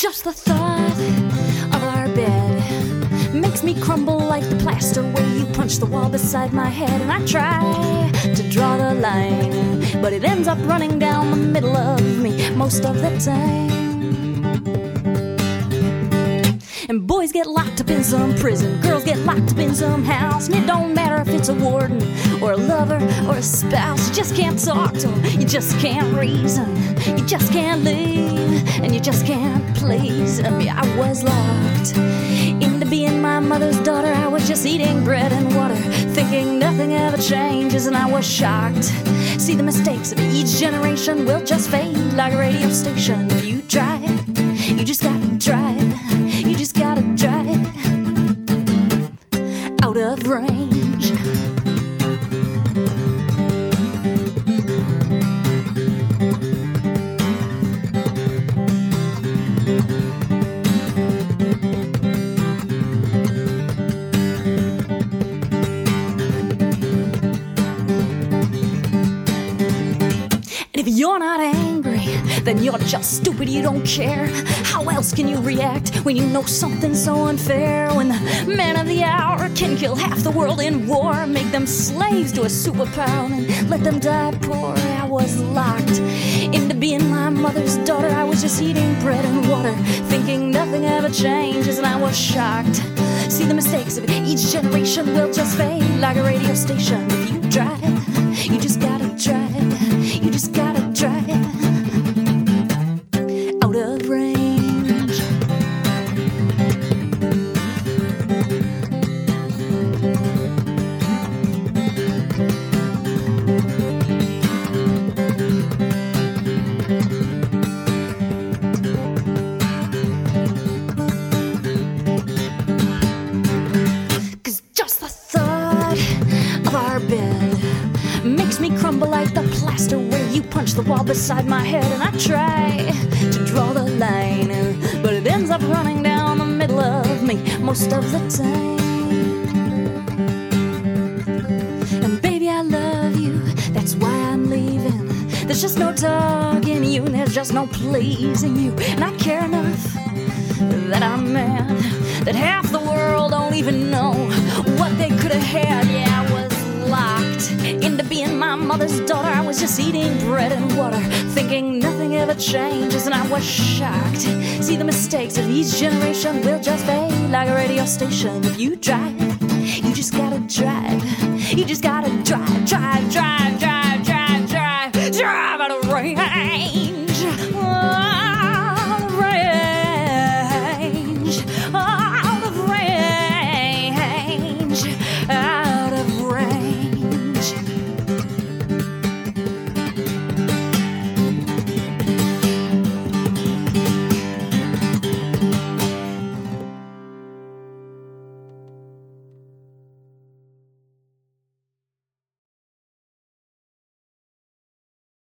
Just the thought of our bed makes me crumble like the plaster where you punch the wall beside my head. And I try to draw the line, but it ends up running down the middle of me most of the time. And boys get locked up in some prison, girls get locked up in some house, and it don't matter if it's a warden or a lover or a spouse. You just can't talk to them, you just can't reason, you just can't live, and you just can't please them. Yeah, I was locked into being my mother's daughter. I was just eating bread and water, thinking nothing ever changes, and I was shocked. See, the mistakes of each generation will just fade like a radio station. If you try it, you just gotta try it. You just gotta drive out of range. And if you're not angry, then you're just stupid, you don't care. How else can you react when you know something's so unfair? When the man of the hour can kill half the world in war, make them slaves to a superpower and let them die poor. I was locked into being my mother's daughter. I was just eating bread and water, thinking nothing ever changes, and I was shocked. See, the mistakes of each generation will just fade like a radio station. If you try it, you just gotta try it. You just gotta try it. Out of range. Cause just the thought of our bed makes me crumble like the plaster where you punch the wall beside my head. And I try to draw the line, but it ends up running down the middle of me most of the time. And baby, I love you, that's why I'm leaving. There's just no talking you, and there's just no pleasing you. And I care enough that I'm mad that half the world don't even know what they could have had. Yeah, I was locked into being my mother's daughter. I was just eating bread and water, thinking nothing ever changes, and I was shocked. See, the mistakes of each generation will just fade like a radio station. If you try it,